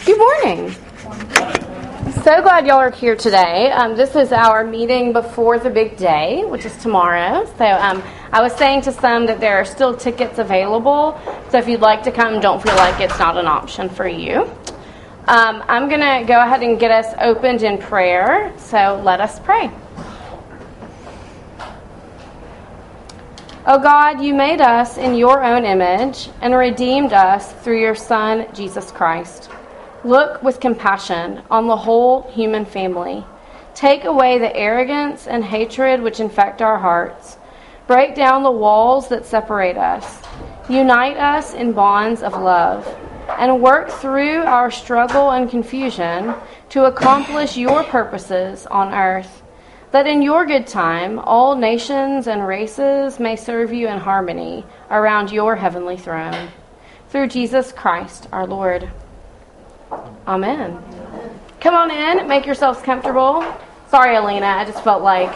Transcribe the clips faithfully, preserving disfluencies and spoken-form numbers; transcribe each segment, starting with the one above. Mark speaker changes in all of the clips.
Speaker 1: Good morning. So glad y'all are here today. Um, this is our meeting before the big day, which is tomorrow. So um, I was saying to some that there are still tickets available. So if you'd like to come, don't feel like it's not an option for you. Um, I'm going to go ahead and get us opened in prayer. So let us pray. O God, you made us in your own image and redeemed us through your Son, Jesus Christ. Look with compassion on the whole human family. Take away the arrogance and hatred which infect our hearts. Break down the walls that separate us. Unite us in bonds of love. And work through our struggle and confusion to accomplish your purposes on earth. That in your good time, all nations and races may serve you in harmony around your heavenly throne. Through Jesus Christ, our Lord. Amen. Come on in, make yourselves comfortable. Sorry, Alina, I just felt like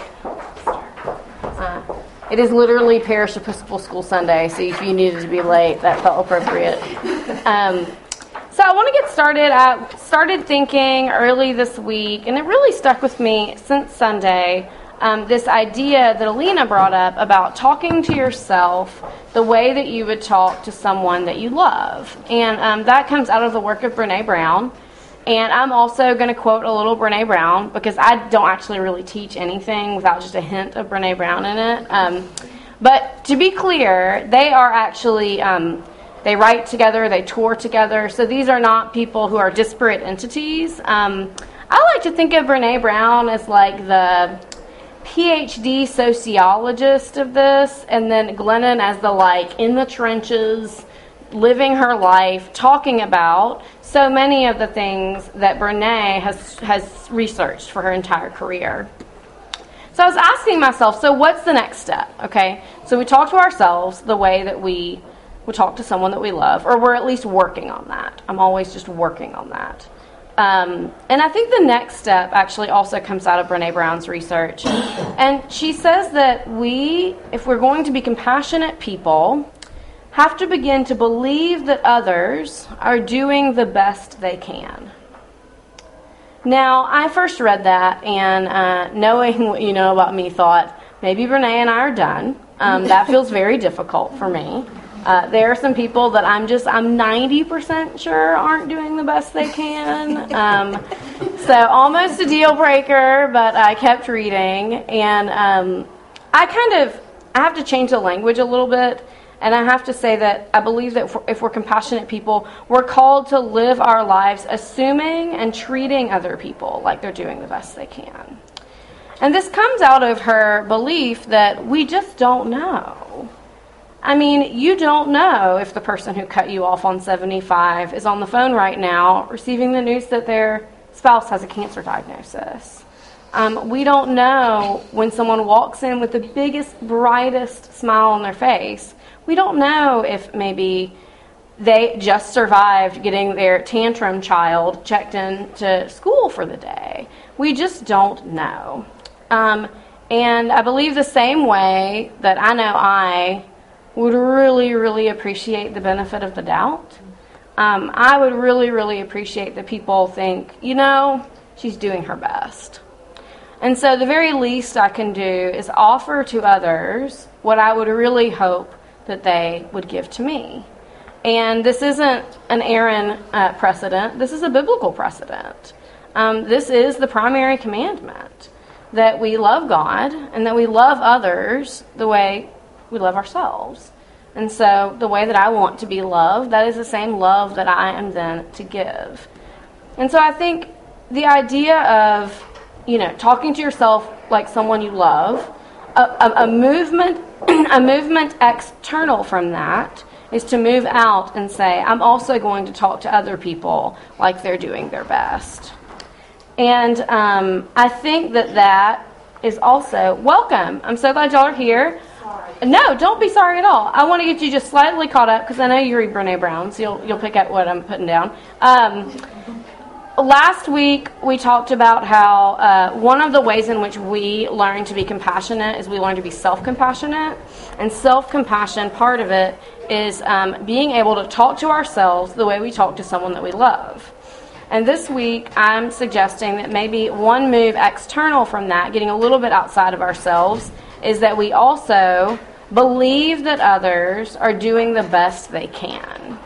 Speaker 1: uh, it is literally Parish Episcopal School Sunday, so if you needed to be late, that felt appropriate. Um, so I want to get started. I started thinking early this week, and it really stuck with me since Sunday, um, this idea that Alina brought up about talking to yourself the way that you would talk to someone that you love. And um, that comes out of the work of Brené Brown. And I'm also going to quote a little Brené Brown because I don't actually really teach anything without just a hint of Brené Brown in it. Um, but to be clear, they are actually, um, they write together, they tour together. So these are not people who are disparate entities. Um, I like to think of Brené Brown as like the P H D sociologist of this, and then Glennon as the like in the trenches, living her life, talking about so many of the things that Brené has has researched for her entire career. So I was asking myself, so what's the next step? Okay, so we talk to ourselves the way that we would talk to someone that we love, or we're at least working on that. I'm always just working on that. Um, and I think the next step actually also comes out of Brené Brown's research. And she says that we, if we're going to be compassionate people, have to begin to believe that others are doing the best they can. Now, I first read that, and uh, knowing what you know about me, thought, maybe Brené and I are done. Um, that feels very difficult for me. Uh, there are some people that I'm just, I'm ninety percent sure aren't doing the best they can. Um, so almost a deal breaker, but I kept reading. And um, I kind of, I have to change the language a little bit. And I have to say that I believe that if we're, if we're compassionate people, we're called to live our lives assuming and treating other people like they're doing the best they can. And this comes out of her belief that we just don't know. I mean, you don't know if the person who cut you off on seventy-five is on the phone right now receiving the news that their spouse has a cancer diagnosis. Um, we don't know when someone walks in with the biggest, brightest smile on their face. We don't know if maybe they just survived getting their tantrum child checked in to school for the day. We just don't know. Um, and I believe the same way that I know I would really, really appreciate the benefit of the doubt. Um, I would really, really appreciate that people think, you know, she's doing her best. And so the very least I can do is offer to others what I would really hope that they would give to me. And this isn't an Aaron uh, precedent. This is a biblical precedent. Um, this is the primary commandment, that we love God and that we love others the way we love ourselves. And so the way that I want to be loved, that is the same love that I am then to give. And so I think the idea of, you know, talking to yourself like someone you love, a, a, a movement, a movement external from that is to move out and say, I'm also going to talk to other people like they're doing their best. And um, I think that that is also, welcome. I'm so glad y'all are here. Sorry. No, don't be sorry at all. I want to get you just slightly caught up because I know you read Brené Brown, so you'll, you'll pick up what I'm putting down. Um, last week, we talked about how uh, one of the ways in which we learn to be compassionate is we learn to be self-compassionate. And self-compassion, part of it, is um, being able to talk to ourselves the way we talk to someone that we love. And this week, I'm suggesting that maybe one move external from that, getting a little bit outside of ourselves, is that we also believe that others are doing the best they can.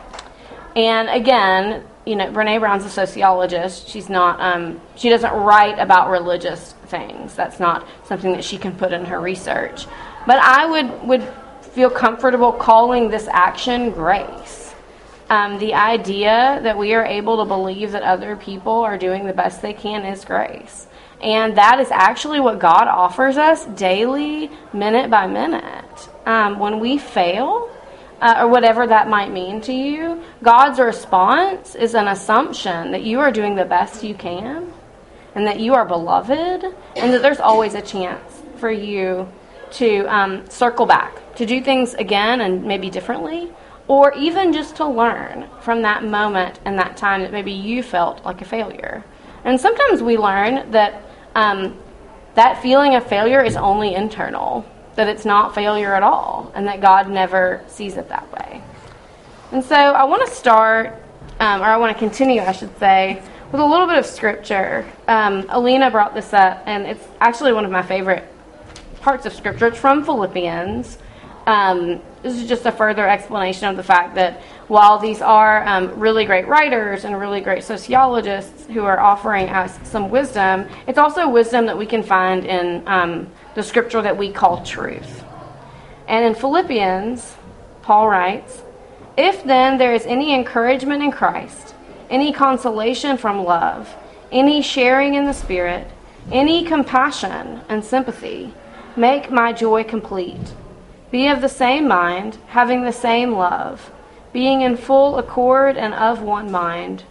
Speaker 1: And again, you know, Brené Brown's a sociologist. She's not, um, she doesn't write about religious things. That's not something that she can put in her research. But I would, would feel comfortable calling this action grace. Um, the idea that we are able to believe that other people are doing the best they can is grace. And that is actually what God offers us daily, minute by minute. Um, when we fail, uh, or whatever that might mean to you, God's response is an assumption that you are doing the best you can, and that you are beloved, and that there's always a chance for you to um, circle back, to do things again and maybe differently, or even just to learn from that moment and that time that maybe you felt like a failure. And sometimes we learn that um, that feeling of failure is only internal, that it's not failure at all, and that God never sees it that way. And so I want to start, um, or I want to continue, I should say, with a little bit of scripture. Um, Alina brought this up, and it's actually one of my favorite parts of scripture. It's from Philippians. Um, this is just a further explanation of the fact that while these are um, really great writers and really great sociologists who are offering us some wisdom, it's also wisdom that we can find in um, the scripture that we call truth. And in Philippians, Paul writes, "If then there is any encouragement in Christ, any consolation from love, any sharing in the Spirit, any compassion and sympathy, make my joy complete. Be of the same mind, having the same love, being in full accord and of one mind.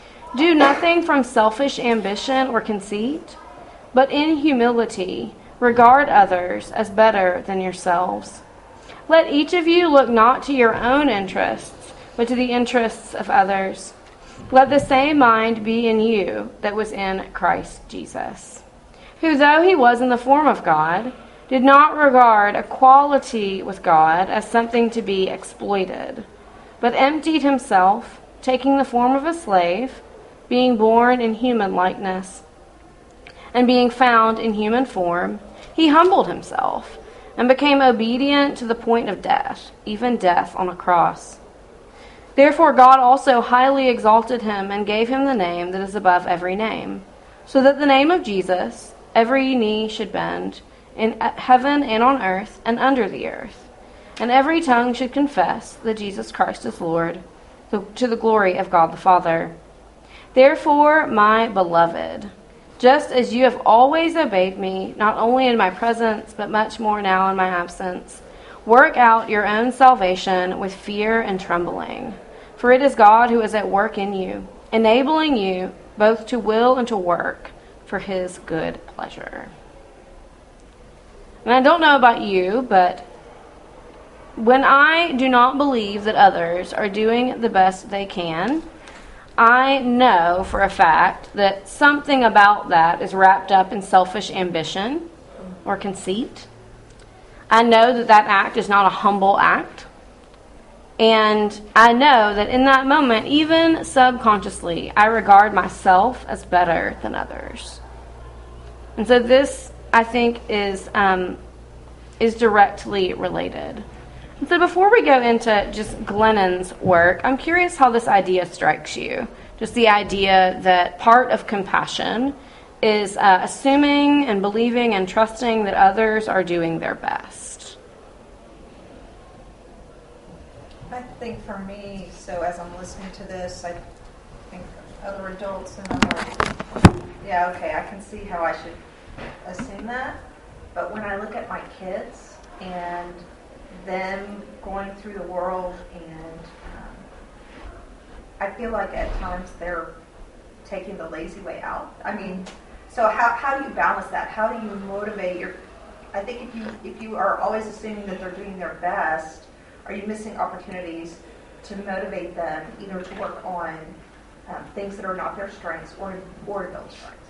Speaker 1: Do nothing from selfish ambition or conceit, but in humility regard others as better than yourselves. Let each of you look not to your own interests, but to the interests of others. Let the same mind be in you that was in Christ Jesus, who though he was in the form of God, did not regard equality with God as something to be exploited, but emptied himself, taking the form of a slave, being born in human likeness, and being found in human form, he humbled himself and became obedient to the point of death, even death on a cross. Therefore God also highly exalted him and gave him the name that is above every name, so that the name of Jesus every knee should bend, in heaven and on earth and under the earth, and every tongue should confess that Jesus Christ is Lord, to the glory of God the Father. Therefore, my beloved, just as you have always obeyed me, not only in my presence, but much more now in my absence, work out your own salvation with fear and trembling. For it is God who is at work in you, enabling you both to will and to work for his good pleasure." And I don't know about you, but when I do not believe that others are doing the best they can, I know for a fact that something about that is wrapped up in selfish ambition or conceit. I know that that act is not a humble act. And I know that in that moment, even subconsciously, I regard myself as better than others. And so this, I think, is um, is directly related. And so before we go into just Glennon's work, I'm curious how this idea strikes you. Just the idea that part of compassion is uh, assuming and believing and trusting that others are doing their best.
Speaker 2: I think for me, so as I'm listening to this, I think of other adults and I'm like, yeah, okay, I can see how I should assume that. But when I look at my kids and them going through the world, and um, I feel like at times they're taking the lazy way out. I mean, so how how do you balance that? How do you motivate your? I think if you if you are always assuming that they're doing their best, are you missing opportunities to motivate them either to work on um, things that are not their strengths or or to build strengths?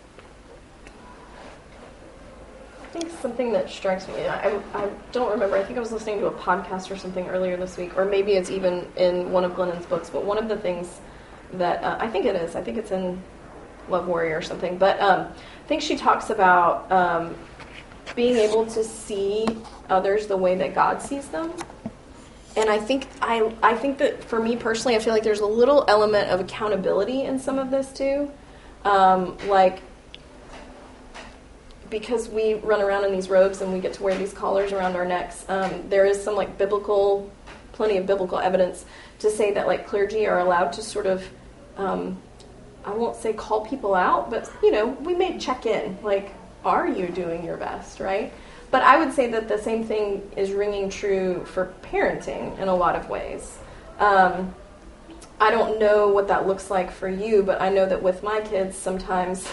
Speaker 3: I think something that strikes me, I, I don't remember, I think I was listening to a podcast or something earlier this week, or maybe it's even in one of Glennon's books, but one of the things that uh, I think it is. I think it's in Love Warrior or something. But um, I think she talks about um, being able to see others the way that God sees them. And I think I I think that for me personally, I feel like there's a little element of accountability in some of this too. Um, like, because we run around in these robes and we get to wear these collars around our necks, um, there is some like biblical, plenty of biblical evidence to say that like clergy are allowed to sort of, um, I won't say call people out, but you know, we may check in, like, are you doing your best, right? But I would say that the same thing is ringing true for parenting in a lot of ways. Um, I don't know what that looks like for you, but I know that with my kids, sometimes,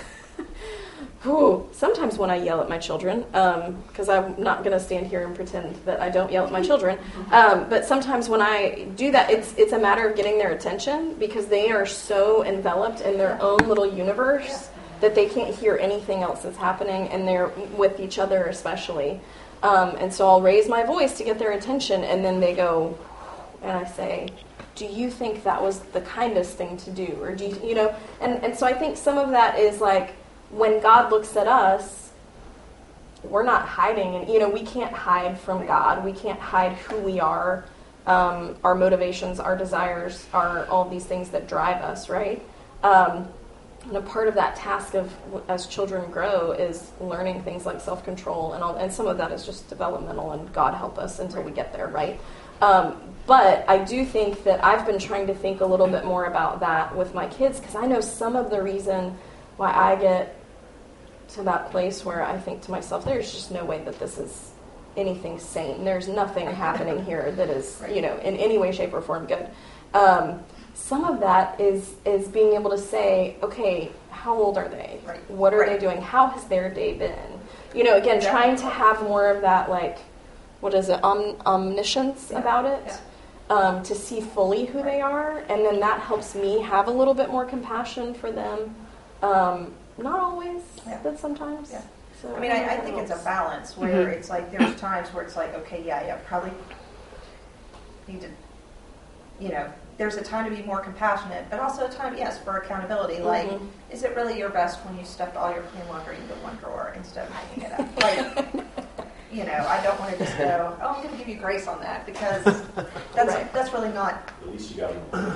Speaker 3: whew, sometimes when I yell at my children, because um, I'm not going to stand here and pretend that I don't yell at my children, um, but sometimes when I do that, it's it's a matter of getting their attention because they are so enveloped in their own little universe that they can't hear anything else that's happening, and they're with each other especially. Um, and so I'll raise my voice to get their attention, and then they go, and I say, do you think that was the kindest thing to do? Or do you, you know, and, and so I think some of that is like, when God looks at us, we're not hiding, and, you know, we can't hide from God. We can't hide who we are, um, our motivations, our desires, our, all these things that drive us, right? Um, And a part of that task of, as children grow, is learning things like self-control, and all, and some of that is just developmental, and God help us until we get there, right? Um, but I do think that I've been trying to think a little bit more about that with my kids, because I know some of the reason why I get to that place where I think to myself, there's just no way that this is anything sane. There's nothing happening here that is, you know, in any way, shape, or form good. Um, Some of that is is being able to say, okay, how old are they?
Speaker 2: Right.
Speaker 3: What are
Speaker 2: Right.
Speaker 3: they doing? How has their day been? You know, again,
Speaker 2: Yeah.
Speaker 3: trying to have more of that, like, what is it, om- omniscience
Speaker 2: Yeah.
Speaker 3: about it,
Speaker 2: Yeah.
Speaker 3: um, to see fully who they are, and then that helps me have a little bit more compassion for them. Um, not always,
Speaker 2: Yeah.
Speaker 3: but sometimes.
Speaker 2: Yeah.
Speaker 3: So,
Speaker 2: I mean, I, I think it's a balance where
Speaker 3: Mhm.
Speaker 2: it's like there's times where it's like, okay, yeah, yeah, probably need to, you know, there's a time to be more compassionate, but also a time, yes, for accountability. Like,
Speaker 3: Mhm.
Speaker 2: is it really your best when you stuffed all your clean laundry into one drawer instead of hanging it up? Like, you know, I don't want to just go, oh, I'm going to give you grace on that, because that's
Speaker 3: Right.
Speaker 2: that's really not.
Speaker 4: At least you got them.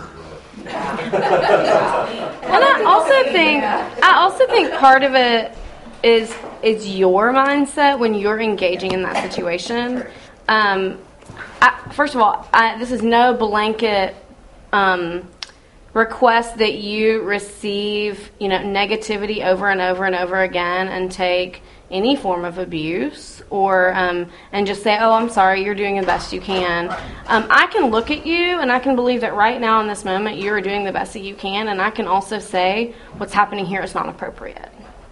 Speaker 1: And I also think I also think part of it is is your mindset when you're engaging in that situation. Um, I, first of all, I, this is no blanket um, request that you receive, you know, negativity over and over and over again and take any form of abuse or um, and just say, oh, I'm sorry, you're doing the best you can. Um, I can look at you and I can believe that right now in this moment you are doing the best that you can, and I can also say what's happening here is not appropriate.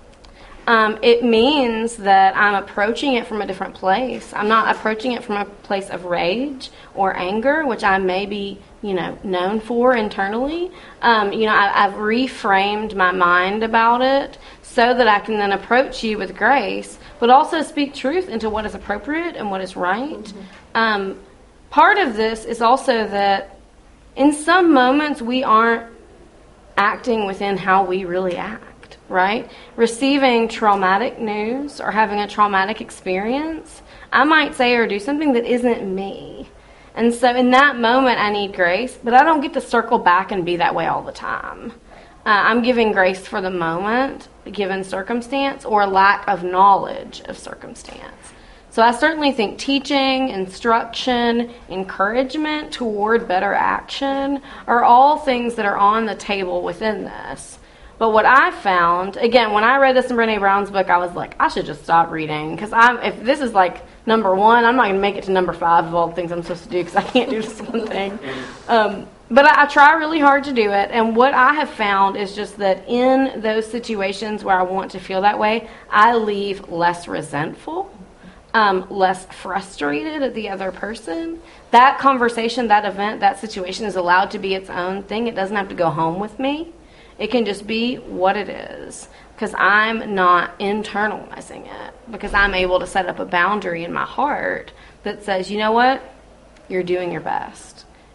Speaker 1: Um, it means that I'm approaching it from a different place. I'm not approaching it from a place of rage or anger, which I may be, you know, known for internally. Um, you know, I, I've reframed my mind about it so that I can then approach you with grace, but also speak truth into what is appropriate and what is right. Mm-hmm. Um, part of this is also that in some moments we aren't acting within how we really act. Right? Receiving traumatic news or having a traumatic experience, I might say or do something that isn't me. And so in that moment, I need grace, but I don't get to circle back and be that way all the time. Uh, I'm giving grace for the moment, given circumstance, or lack of knowledge of circumstance. So I certainly think teaching, instruction, encouragement toward better action are all things that are on the table within this. But what I found, again, when I read this in Brené Brown's book, I was like, I should just stop reading. Because I'm, if this is like number one, I'm not going to make it to number five of all the things I'm supposed to do because I can't do just one thing. Um, but I, I try really hard to do it. And what I have found is just that in those situations where I want to feel that way, I leave less resentful, um, less frustrated at the other person. That conversation, that event, that situation is allowed to be its own thing. It doesn't have to go home with me. It can just be what it is, because I'm not internalizing it, because I'm able to set up a boundary in my heart that says, you know what, you're doing your best.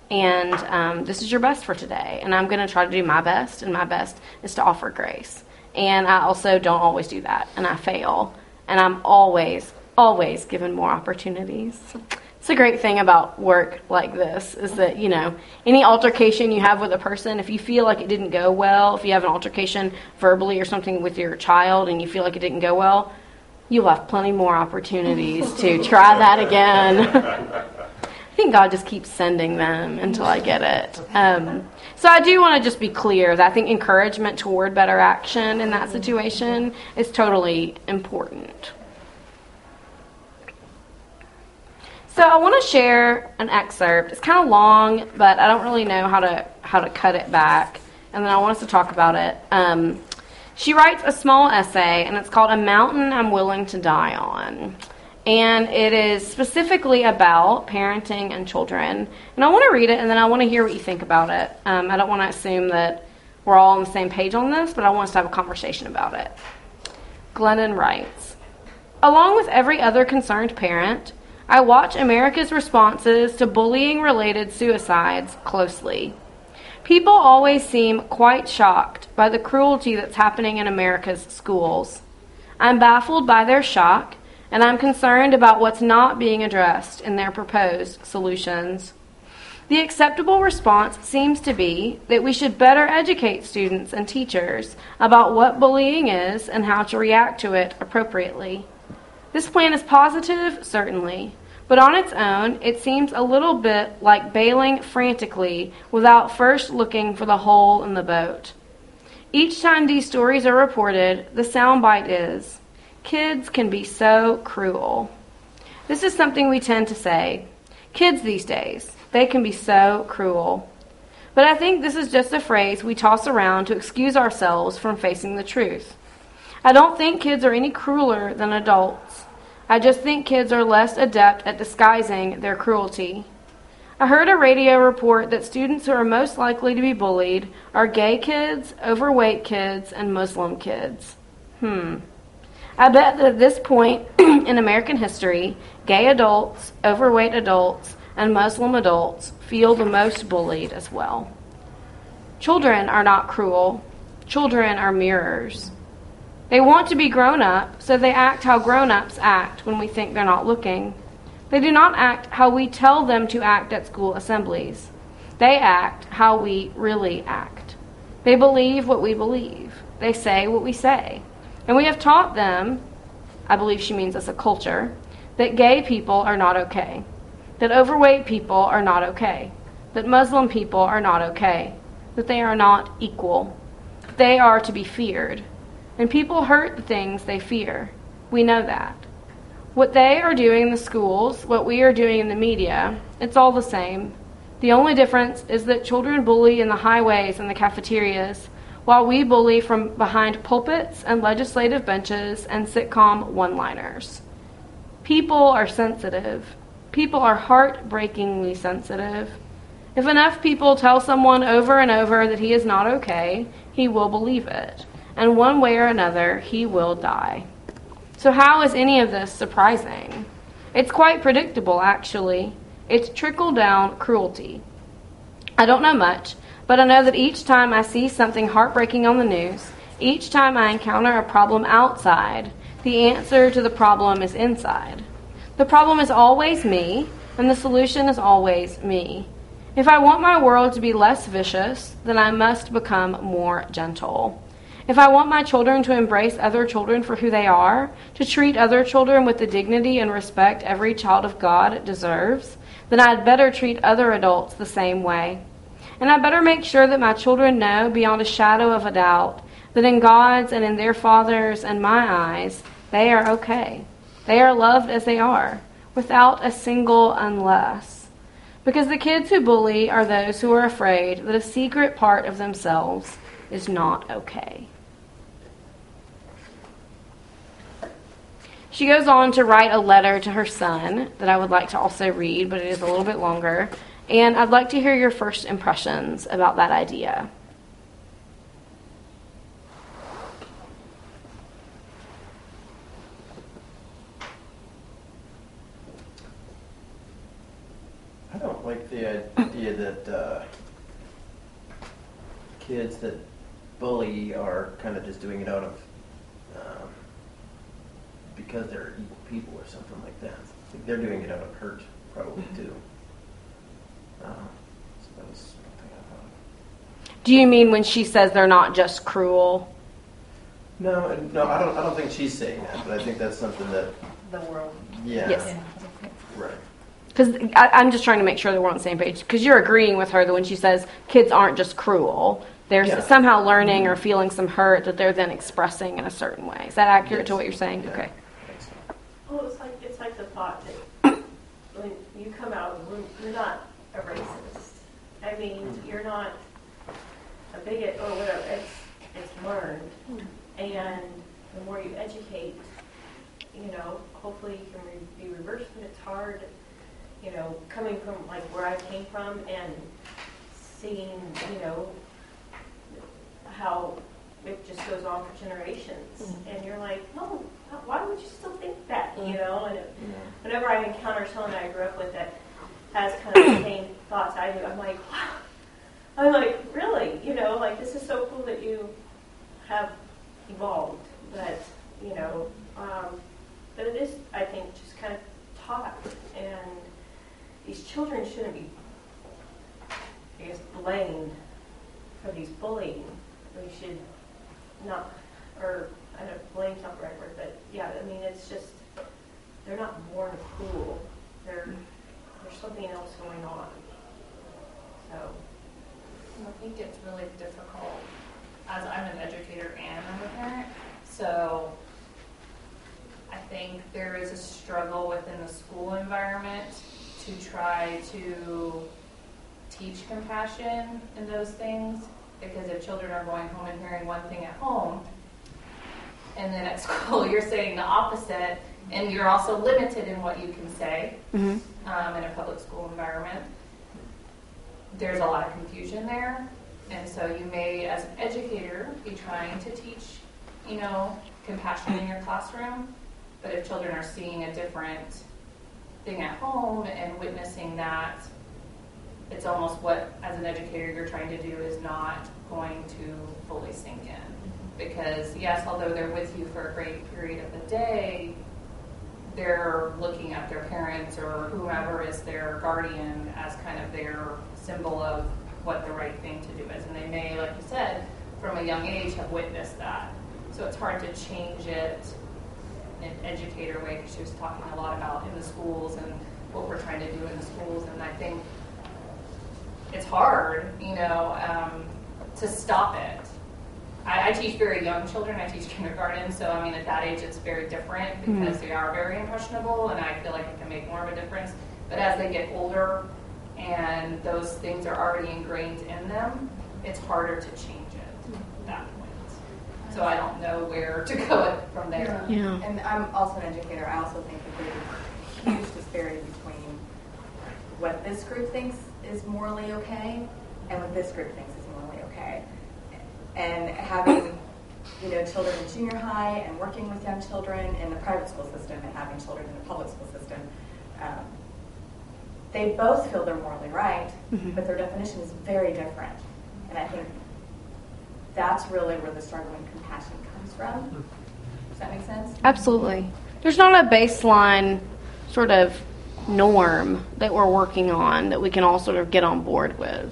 Speaker 1: and um, this is your best for today, and I'm going to try to do my best, and my best is to offer grace. And I also don't always do that, and I fail, and I'm always, always given more opportunities. It's a great thing about work like this is that, you know, any altercation you have with a person, if you feel like it didn't go well, if you have an altercation verbally or something with your child and you feel like it didn't go well, you'll have plenty more opportunities to try that again. I think God just keeps sending them until I get it. Um, so I do want to just be clear that I think encouragement toward better action in that situation is totally important. So I want to share an excerpt. It's kind of long, but I don't really know how to how to cut it back. And then I want us to talk about it. Um, she writes a small essay, and it's called "A Mountain I'm Willing to Die On." And it is specifically about parenting and children. And I want to read it, and then I want to hear what you think about it. Um, I don't want to assume that we're all on the same page on this, but I want us to have a conversation about it. Glennon writes, "Along with every other concerned parent, I watch America's responses to bullying-related suicides closely. People always seem quite shocked by the cruelty that's happening in America's schools. I'm baffled by their shock, and I'm concerned about what's not being addressed in their proposed solutions. The acceptable response seems to be that we should better educate students and teachers about what bullying is and how to react to it appropriately. This plan is positive, certainly, but on its own, it seems a little bit like bailing frantically without first looking for the hole in the boat. Each time these stories are reported, the soundbite is, 'Kids can be so cruel.' This is something we tend to say. Kids these days, they can be so cruel. But I think this is just a phrase we toss around to excuse ourselves from facing the truth. I don't think kids are any crueler than adults. I just think kids are less adept at disguising their cruelty. I heard a radio report that students who are most likely to be bullied are gay kids, overweight kids, and Muslim kids. Hmm. I bet that at this point in American history, gay adults, overweight adults, and Muslim adults feel the most bullied as well. Children are not cruel. Children are mirrors. They want to be grown up, so they act how grown-ups act when we think they're not looking. They do not act how we tell them to act at school assemblies. They act how we really act. They believe what we believe. They say what we say. And we have taught them, I believe she means as a culture, that gay people are not okay, that overweight people are not okay, that Muslim people are not okay, that they are not equal. They are to be feared. And people hurt the things they fear. We know that. What they are doing in the schools, what we are doing in the media, it's all the same. The only difference is that children bully in the highways and the cafeterias, while we bully from behind pulpits and legislative benches and sitcom one-liners. People are sensitive. People are heartbreakingly sensitive. If enough people tell someone over and over that he is not okay, he will believe it. And one way or another, he will die. So how is any of this surprising? It's quite predictable, actually. It's trickle-down cruelty. I don't know much, but I know that each time I see something heartbreaking on the news, each time I encounter a problem outside, the answer to the problem is inside. The problem is always me, and the solution is always me. If I want my world to be less vicious, then I must become more gentle. If I want my children to embrace other children for who they are, to treat other children with the dignity and respect every child of God deserves, then I'd better treat other adults the same way. And I better make sure that my children know beyond a shadow of a doubt that in God's and in their Father's and my eyes, they are okay. They are loved as they are, without a single unless. Because the kids who bully are those who are afraid that a secret part of themselves is not okay. She goes on to write a letter to her son that I would like to also read, but it is a little bit longer. And I'd like to hear your first impressions about that idea.
Speaker 4: I don't like the idea that uh, kids that bully are kind of just doing it out of um, because they're evil people or something like that. I think they're doing it out of hurt, probably too. Uh, so that was something I thought.
Speaker 1: Do you mean when she says they're not just cruel?
Speaker 4: No, no, I don't. I don't think she's saying that, but I think that's something that.
Speaker 2: The world.
Speaker 4: Yeah.
Speaker 1: Yes.
Speaker 4: Right.
Speaker 1: Because I'm just trying to make sure that we're on the same page. Because you're agreeing with her that when she says kids aren't just cruel, they're
Speaker 4: Yeah.
Speaker 1: somehow learning or feeling some hurt that they're then expressing in a certain way. Is that accurate
Speaker 4: Yes.
Speaker 1: to what you're saying?
Speaker 4: Yeah.
Speaker 1: Okay.
Speaker 4: Thanks.
Speaker 5: Well, it's like it's like the thought that when you come out of the womb, you're not a racist. I mean, you're not a bigot or whatever. It's it's learned, and the more you educate, you know, hopefully you can re- be reversed. And it's hard, you know, coming from like where I came from and seeing, you know, how it just goes on for generations, mm-hmm. and you're like, no, why would you still think that, you know? And it, yeah. whenever I encounter someone that I grew up with that has kind of the same thoughts I do, I'm like, wow. I'm like, really, you know, like this is so cool that you have evolved, but you know, um, but it is, I think, just kind of taught, and these children shouldn't be, I guess, blamed for these bullying. We should not, or I don't know, blame's not the right word, but yeah, I mean, it's just, they're not born cruel. They're, there's something else going on. So.
Speaker 6: I think it's really difficult, as I'm an educator and I'm a parent, so I think there is a struggle within the school environment to try to teach compassion and those things, because if children are going home and hearing one thing at home, and then at school you're saying the opposite, and you're also limited in what you can say mm-hmm. um, in a public school environment, there's a lot of confusion there. And so you may, as an educator, be trying to teach, you know, compassion in your classroom, but if children are seeing a different thing at home and witnessing that, it's almost what, as an educator, you're trying to do is not going to fully sink in. Because, yes, although they're with you for a great period of the day, they're looking at their parents or whomever is their guardian as kind of their symbol of what the right thing to do is. And they may, like you said, from a young age have witnessed that. So it's hard to change it in an educator way, because she was talking a lot about in the schools and what we're trying to do in the schools. And I think it's hard, you know, um, to stop it. I, I teach very young children. I teach kindergarten, so I mean at that age it's very different because mm-hmm. they are very impressionable, and I feel like it can make more of a difference. But as they get older and those things are already ingrained in them, it's harder to change it at that point. So I don't know where to go from there.
Speaker 1: Yeah.
Speaker 7: And I'm also an educator. I also think that there's a huge disparity between what this group thinks is morally okay and what this group thinks is morally okay. And having, you know, children in junior high and working with young children in the private school system and having children in the public school system, um, they both feel they're morally right, mm-hmm. but their definition is very different. And I think that's really where the struggle in compassion comes from. Does that make sense?
Speaker 1: Absolutely. There's not a baseline sort of norm that we're working on that we can all sort of get on board with.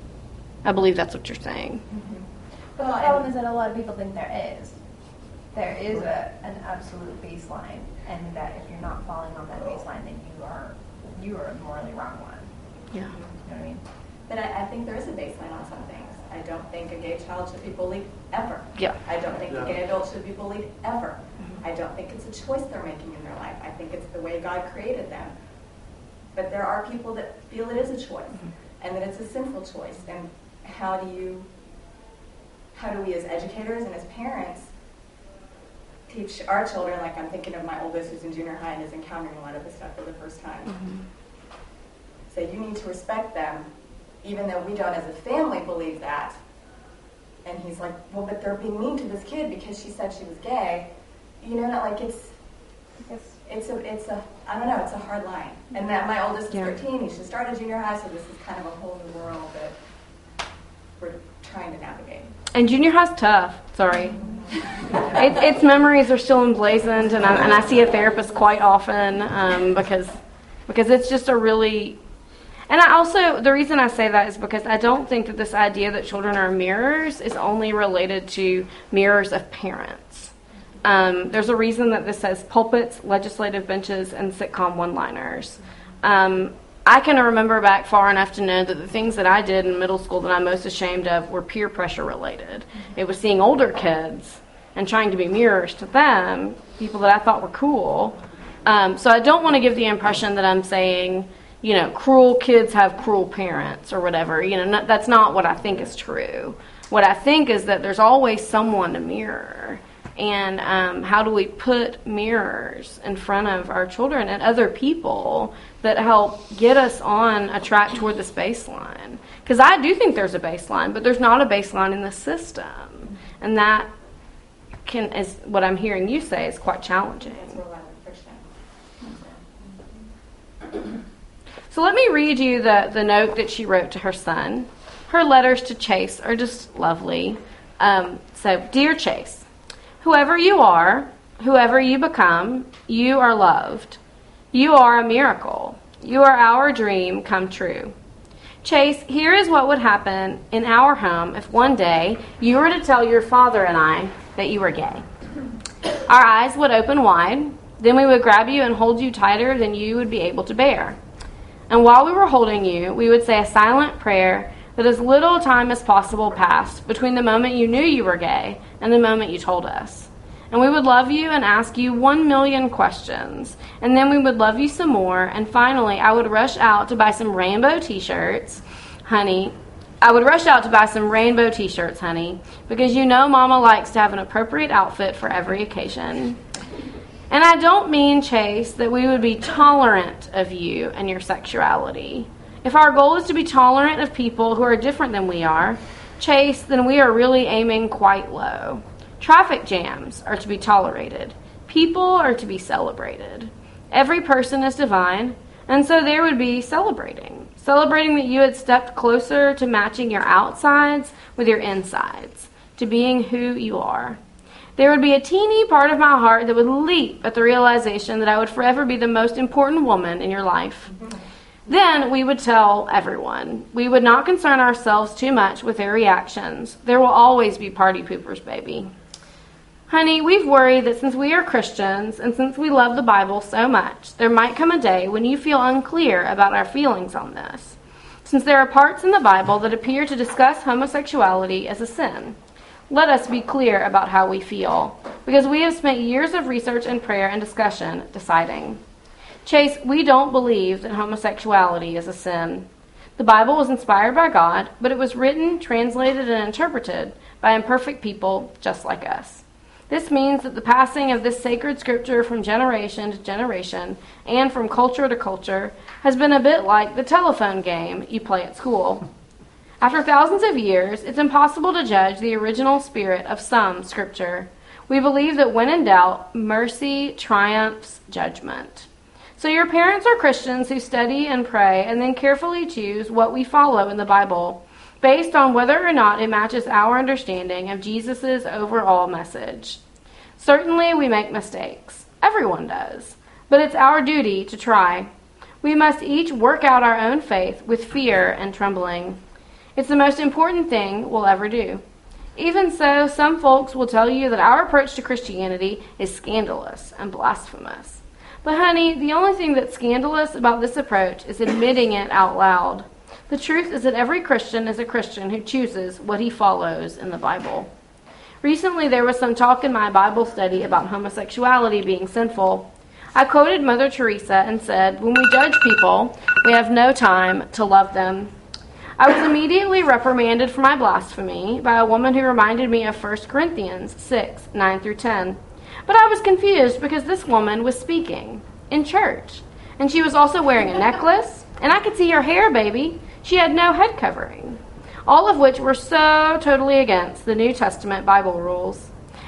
Speaker 1: I believe that's what you're saying.
Speaker 8: Mm-hmm. But the problem is that a lot of people think there is. There is a, an absolute baseline, and that if you're not falling on that baseline, then you are you are the morally wrong one.
Speaker 1: Yeah.
Speaker 8: You know what I mean?
Speaker 7: But I, I think there is a baseline on some things. I don't think a gay child should be bullied ever.
Speaker 1: Yeah.
Speaker 7: I don't think
Speaker 4: yeah.
Speaker 7: a gay adult should be bullied ever. Mm-hmm. I don't think it's a choice they're making in their life. I think it's the way God created them. But there are people that feel it is a choice, mm-hmm. and that it's a sinful choice. And how do you, how do we as educators and as parents teach our children, like I'm thinking of my oldest who's in junior high and is encountering a lot of this stuff for the first time. Mm-hmm. So you need to respect them, even though we don't as a family believe that. And he's like, well, but they're being mean to this kid because she said she was gay. You know, not like it's, It's a, it's a, I don't know, it's a hard line. And that my oldest is
Speaker 1: Yeah.
Speaker 7: thirteen, he should start at junior high, so this is kind of a whole new world that we're trying to navigate.
Speaker 1: And junior high's tough. Sorry. It, its memories are still emblazoned, and I, and I see a therapist quite often um, because because it's just a really... And I also, the reason I say that is because I don't think that this idea that children are mirrors is only related to mirrors of parents. Um, there's a reason that this says pulpits, legislative benches, and sitcom one-liners. Um, I can remember back far enough to know that the things that I did in middle school that I'm most ashamed of were peer pressure related. It was seeing older kids and trying to be mirrors to them, people that I thought were cool. Um, so I don't want to give the impression that I'm saying, you know, cruel kids have cruel parents or whatever. You know, not, that's not what I think is true. What I think is that there's always someone to mirror. And um, how do we put mirrors in front of our children and other people that help get us on a track toward this baseline? Because I do think there's a baseline, but there's not a baseline in the system. And that can, is what I'm hearing you say, is quite challenging.
Speaker 7: That's where a lot of friction.
Speaker 1: So let me read you the, the note that she wrote to her son. Her letters to Chase are just lovely. Um, so, Dear Chase, whoever you are, whoever you become, you are loved. You are a miracle. You are our dream come true. Chase, here is what would happen in our home if one day you were to tell your father and I that you were gay. Our eyes would open wide. Then we would grab you and hold you tighter than you would be able to bear. And while we were holding you, we would say a silent prayer that as little time as possible passed between the moment you knew you were gay and the moment you told us. And we would love you and ask you one million questions. And then we would love you some more. And finally, I would rush out to buy some rainbow t-shirts, honey. I would rush out to buy some rainbow t-shirts, honey, because you know Mama likes to have an appropriate outfit for every occasion. And I don't mean, Chase, that we would be tolerant of you and your sexuality. If our goal is to be tolerant of people who are different than we are, Chase, then we are really aiming quite low. Traffic jams are to be tolerated. People are to be celebrated. Every person is divine, and so there would be celebrating. Celebrating that you had stepped closer to matching your outsides with your insides, to being who you are. There would be a teeny part of my heart that would leap at the realization that I would forever be the most important woman in your life. Then we would tell everyone. We would not concern ourselves too much with their reactions. There will always be party poopers, baby. Honey, we've worried that since we are Christians and since we love the Bible so much, there might come a day when you feel unclear about our feelings on this, since there are parts in the Bible that appear to discuss homosexuality as a sin. Let us be clear about how we feel, because we have spent years of research and prayer and discussion deciding. Chase, we don't believe that homosexuality is a sin. The Bible was inspired by God, but it was written, translated, and interpreted by imperfect people just like us. This means that the passing of this sacred scripture from generation to generation and from culture to culture has been a bit like the telephone game you play at school. After thousands of years, it's impossible to judge the original spirit of some scripture. We believe that when in doubt, mercy triumphs judgment. So your parents are Christians who study and pray and then carefully choose what we follow in the Bible, based on whether or not it matches our understanding of Jesus' overall message. Certainly we make mistakes. Everyone does. But it's our duty to try. We must each work out our own faith with fear and trembling. It's the most important thing we'll ever do. Even so, some folks will tell you that our approach to Christianity is scandalous and blasphemous. But honey, the only thing that's scandalous about this approach is admitting it out loud. The truth is that every Christian is a Christian who chooses what he follows in the Bible. Recently, there was some talk in my Bible study about homosexuality being sinful. I quoted Mother Teresa and said, "When we judge people, we have no time to love them." I was immediately reprimanded for my blasphemy by a woman who reminded me of First Corinthians six, nine through ten. But I was confused because this woman was speaking in church. And she was also wearing a necklace, and I could see her hair, baby. She had no head covering. All of which were so totally against the New Testament Bible rules.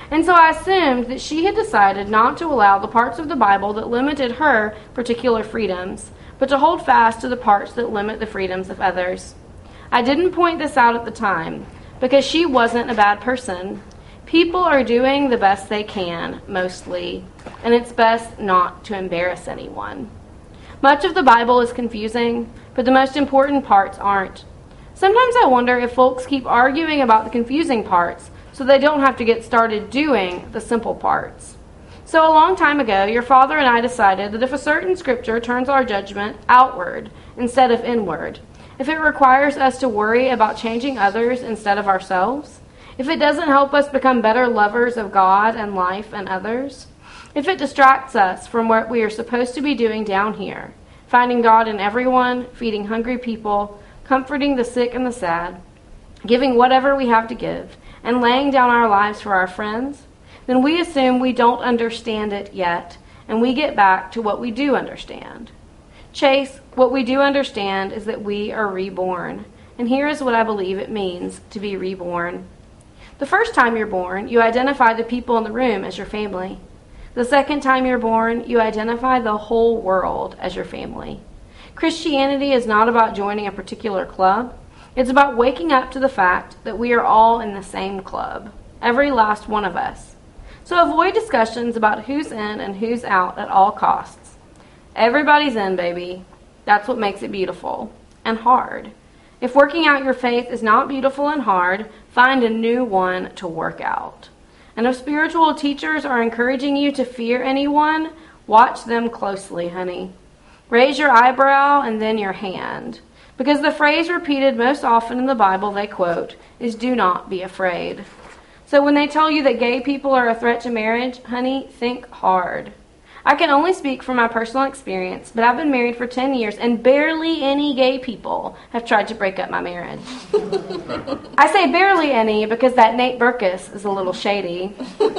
Speaker 1: And so I assumed that she had decided not to allow the parts of the Bible that limited her particular freedoms, but to hold fast to the parts that limit the freedoms of others. I didn't point this out at the time, because she wasn't a bad person. People are doing the best they can, mostly, and it's best not to embarrass anyone. Much of the Bible is confusing, but the most important parts aren't. Sometimes I wonder if folks keep arguing about the confusing parts so they don't have to get started doing the simple parts. So a long time ago, your father and I decided that if a certain scripture turns our judgment outward instead of inward, if it requires us to worry about changing others instead of ourselves, if it doesn't help us become better lovers of God and life and others, if it distracts us from what we are supposed to be doing down here, finding God in everyone, feeding hungry people, comforting the sick and the sad, giving whatever we have to give, and laying down our lives for our friends, then we assume we don't understand it yet, and we get back to what we do understand. Chase, what we do understand is that we are reborn, and here is what I believe it means to be reborn. The first time you're born, you identify the people in the room as your family. The second time you're born, you identify the whole world as your family. Christianity is not about joining a particular club. It's about waking up to the fact that we are all in the same club, every last one of us. So avoid discussions about who's in and who's out at all costs. Everybody's in, baby. That's what makes it beautiful and hard. If working out your faith is not beautiful and hard, find a new one to work out. And if spiritual teachers are encouraging you to fear anyone, watch them closely, honey. Raise your eyebrow and then your hand. Because the phrase repeated most often in the Bible they quote is, do not be afraid. So when they tell you that gay people are a threat to marriage, honey, think hard. I can only speak from my personal experience, but I've been married for ten years and barely any gay people have tried to break up my marriage. I say barely any because that Nate Berkus is a little shady.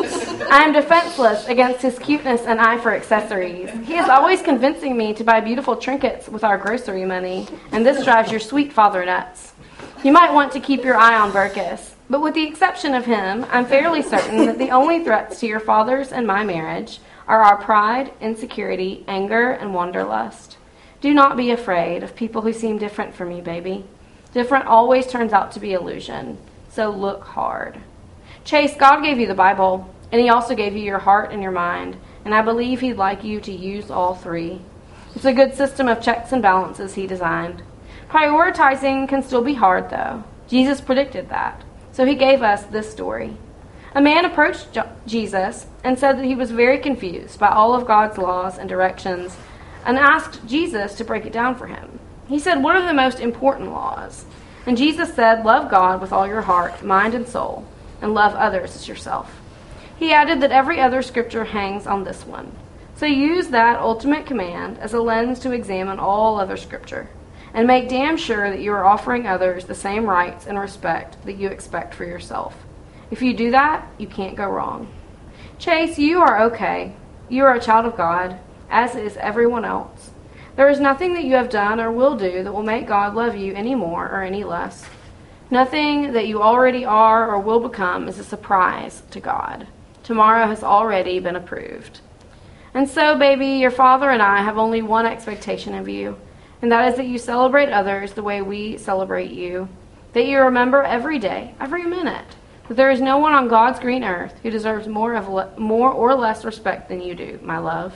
Speaker 1: I am defenseless against his cuteness and eye for accessories. He is always convincing me to buy beautiful trinkets with our grocery money, and this drives your sweet father nuts. You might want to keep your eye on Berkus, but with the exception of him, I'm fairly certain that the only threats to your father's and my marriage are our pride, insecurity, anger, and wanderlust. Do not be afraid of people who seem different from you, baby. Different always turns out to be illusion, so look hard. Chase, God gave you the Bible, and he also gave you your heart and your mind, and I believe he'd like you to use all three. It's a good system of checks and balances he designed. Prioritizing can still be hard, though. Jesus predicted that, so he gave us this story. A man approached Jesus and said that he was very confused by all of God's laws and directions and asked Jesus to break it down for him. He said, what are the most important laws? And Jesus said, love God with all your heart, mind, and soul, and love others as yourself. He added that every other scripture hangs on this one. So use that ultimate command as a lens to examine all other scripture and make damn sure that you are offering others the same rights and respect that you expect for yourself. If you do that, you can't go wrong. Chase, you are okay. You are a child of God, as is everyone else. There is nothing that you have done or will do that will make God love you any more or any less. Nothing that you already are or will become is a surprise to God. Tomorrow has already been approved. And so, baby, your father and I have only one expectation of you, and that is that you celebrate others the way we celebrate you, that you remember every day, every minute, that there is no one on God's green earth who deserves more of le- more or less respect than you do, my love.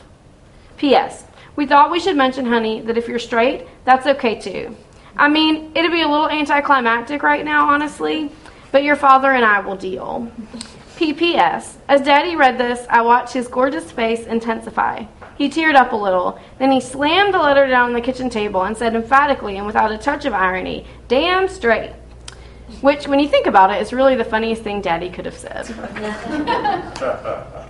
Speaker 1: P S. We thought we should mention, honey, that if you're straight, that's okay too. I mean, it'd be a little anticlimactic right now, honestly, but your father and I will deal. P P S. As Daddy read this, I watched his gorgeous face intensify. He teared up a little. Then he slammed the letter down on the kitchen table and said emphatically and without a touch of irony, damn straight. Which, when you think about it, is really the funniest thing Daddy could have said.